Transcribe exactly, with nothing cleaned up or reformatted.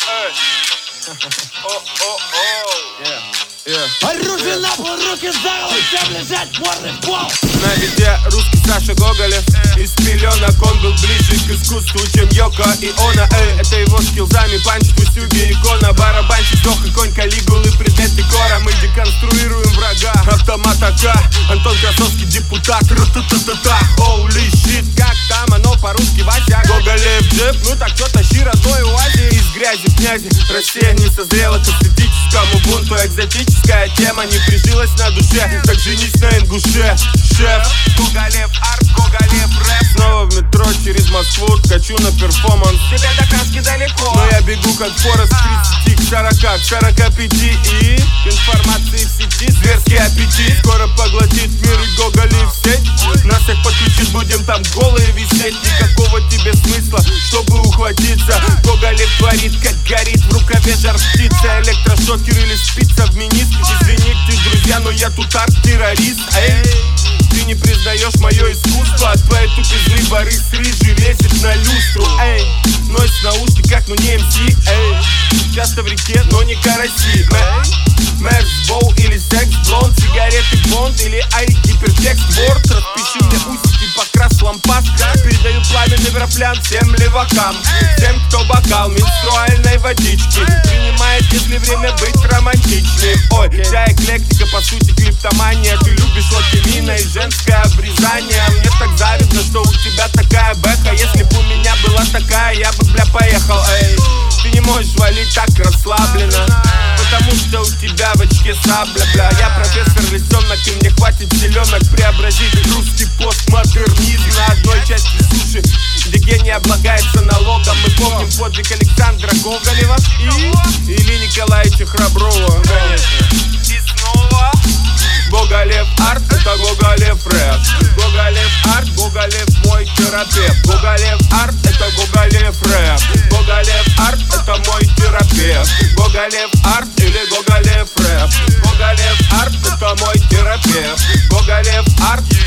Оружие на пол, руки за голову, всем лежать, морды в пол. На виде русский Саша Гоголев. Из пеленок он был ближе к искусству, чем Йоко и Оно. Эй, это его скиллзами панчит Устюги икона. Барабанщик, сдох и конь Калигулы, предмет декора. Мы деконструируем врага, автомат АК. Антон Красовский, депутат. Ра-та-та-та-та. Holy shit, как там оно по-русски, Вася? Гоголев джип, ну так что тащи родной у Азии. Из грязи в князи, Россия не созрела к эстетическому бунту. Экзотическая тема не прижилась на душе, так женись на ингуше. Шеф, Гоголев арт, Гоголев рэп. Снова в метро через Москву, ткачу на перформанс. Тебе до Краски далеко, но я бегу как Форест к тридцати, к сорока, к сорока пяти. И информации в сети, зверский аппетит. Скоро поглотит мир и Гоголев сеть. Нас всех подключит, будем там голые висеть. Никакого тебе смысла, чтобы ухватиться. Гоголев творит, как горит в рукаве жар птица. Электрошокер или спица в миниск. Извините, друзья, но я тут арт-террорист. Эй, ты не признаешь мое искусство. От твоей тупизны Борис Рыжий лезет на люстру. Эй, носит в наушниках, но не эм си. Эй, часто в реке, но не караси. Мерс, боу или секс, блонд, сигареты, бонд или ай, гипертекст, ворд. Распиши мне усики, покрас лампас. Передаю пламенный вроплян всем левакам, всем, кто бокал менструальной водички принимает, если время быть романтичным. Ой, вся эклектика, по сути, клиптомания. Ты любишь лакемина и женское обрезание. Мне так завидно, что у тебя такая бэха. Если бы у меня была такая, я бы, бля, поехал. Эй, ты не можешь валить так расслабленно, потому что у тебя в очке сабля, бля. Я профессор лисенок, и мне хватит селенок преобразить русский постмодернизм на одной части суши, где гений облагается налогом. Мы помним подвиг Александра Гоголева и Ильи Николаевича Храброва. И снова Гоголев арт, это Гоголев рэп. Гоголев арт, Гоголев мой терапевт. Гоголев арт, это Гоголев рэп. Гоголев арт, это мой терапевт. Гоголев арт или Гоголев рэп. Гоголев арт, это мой терапевт. Гоголев арт.